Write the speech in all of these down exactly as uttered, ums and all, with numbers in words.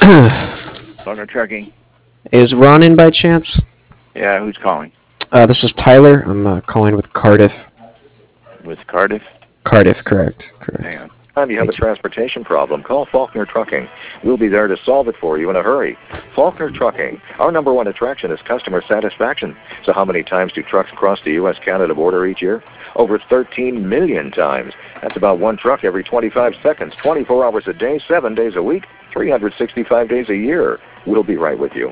Faulkner Trucking. Is Ron in by chance? Yeah, who's calling? Uh, this is Tyler. I'm uh, calling with Cardiff. With Cardiff? Cardiff, correct. Correct. Hang on. Time you have a transportation problem, call Faulkner Trucking. We'll be there to solve it for you in a hurry. Faulkner Trucking. Our number one attraction is customer satisfaction. So how many times do trucks cross the U S Canada border each year? Over thirteen million times. That's about one truck every twenty-five seconds, twenty-four hours a day, seven days a week, three hundred sixty-five days a year. We'll be right with you.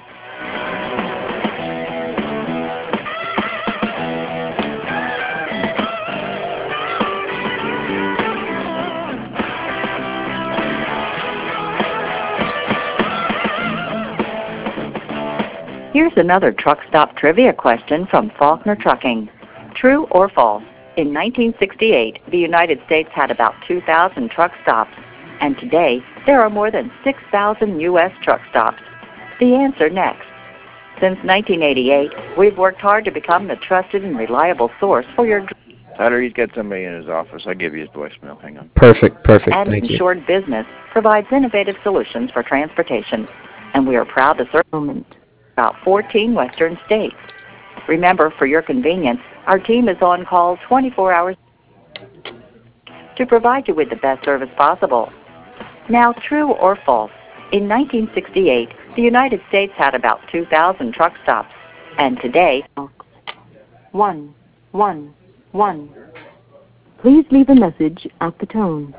Here's another truck stop trivia question from Faulkner Trucking. True or false? In nineteen sixty-eight, the United States had about two thousand truck stops, and today there are more than six thousand U S truck stops. The answer next. Since nineteen eighty-eight, we've worked hard to become the trusted and reliable source for your Tyler, he's got somebody in his office. I'll give you his voicemail. Hang on. Perfect, perfect. and Thank you. insured business provides innovative solutions for transportation, and we are proud to serve about fourteen western states. Remember, for your convenience, our team is on call twenty-four hours to provide you with the best service possible. Now, true or false? In nineteen sixty-eight, the United States had about two thousand truck stops, and today, One, one, one. Please leave a message at the tone.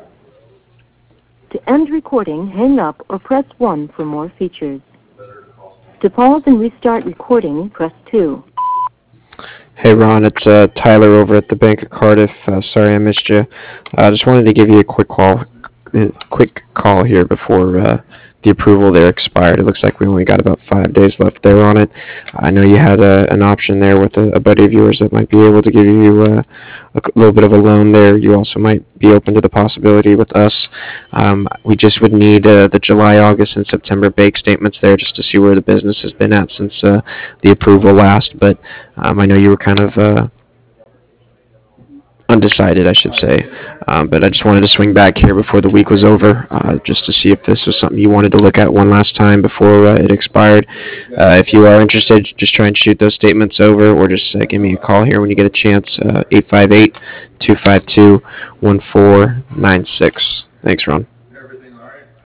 To end recording, hang up or press one for more features. To pause and restart recording, press two. Hey Ron, it's uh, Tyler over at the Bank of Cardiff. Uh, sorry I missed you. I uh, just wanted to give you a quick call, a quick call here before uh, the approval there expired. It looks like we only got about five days left there on it. I know you had uh, an option there with a, a buddy of yours that might be able to give you uh, a little bit of a loan there. You also might be open to the possibility with us. Um, we just would need uh, the July, August, and September bank statements there just to see where the business has been at since uh, the approval last. But um, I know you were kind of uh, undecided, I should say. Um, but I just wanted to swing back here before the week was over, uh, just to see if this was something you wanted to look at one last time before uh, it expired. Uh, if you are interested, just try and shoot those statements over, or just uh, give me a call here when you get a chance. Uh, eight five eight, two five two, one four nine six. Thanks, Ron.